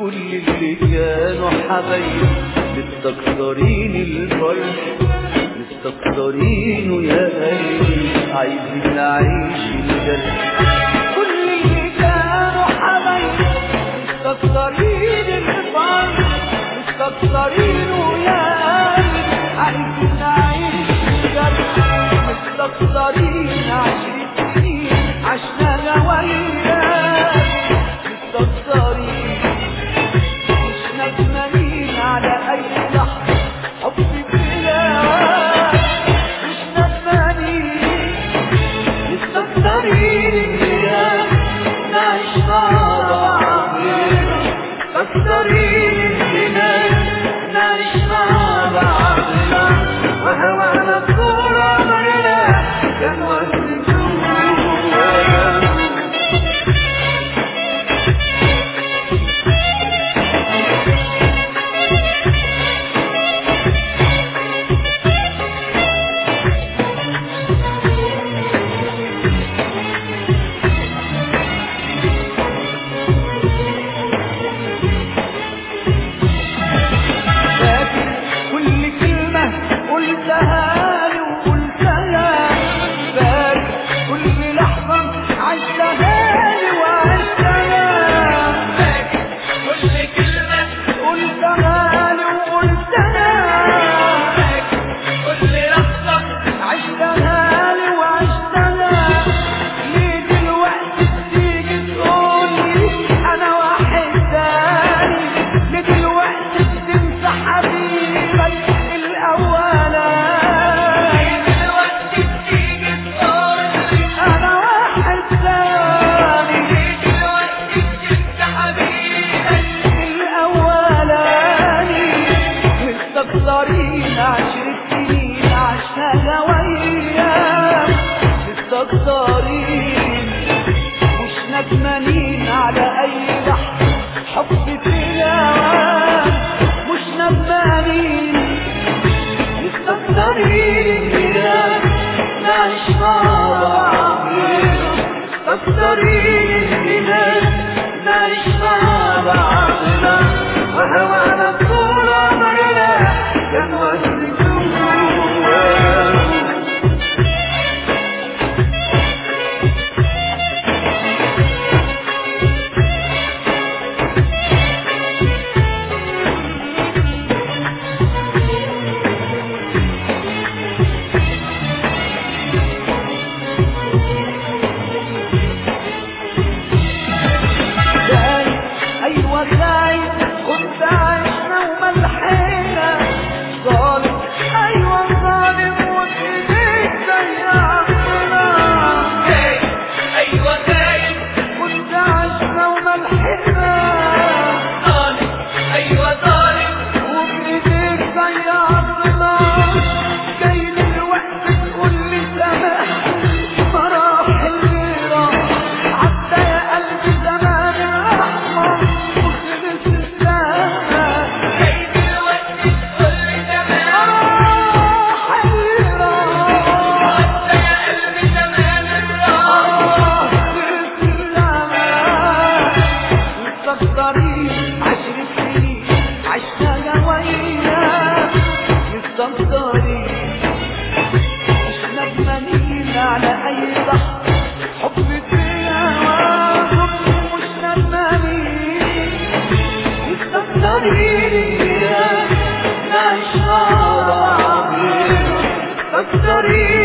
كل اللي كانوا حبايب مستكترين الفرح مستكترينه يا قلبي عايزين نعيش الجرح. كل اللي كانوا حبايب مستكترين الفرح مستكترينه يا قلبي عايزين نعيش الجرح. مستكترين 10 سنين عشنا وياك مستكترين مش ندمانين على اي لحظة حب بلاك مش ندمانين مستكترين بلاك نعيش مع بعض مستكترين بلاك نعيش مع بعضنا وهوانا طول عمرنا كان وقت مستكترين 10 سنين عشنا وياك مستكترين مش ندمانين على اي لحظة حب بلاك مش ندمانين مستكترين بلاك نعيش مع بعض مستكترين بلاك نعيش مع بعضنا وهوانا طول عمرنا كان وقت كنت عشنا وملحنا ظالم ايوه ظالم وبايديك ضيعتنا ايوه ظالم كنت عشنا وملحنا ظالم ايوه ظالم وبايديك ضيعتنا جاي الوقت تقول لي سامح مراحل راح عدى يا قلبي زمان الرحمه مستكترين 10 سنين عشنا وياك مستكترين مش ندمانين على اي لحظة حب فيها مش ندمانين مستكترين نعيش مع بعض مستكترين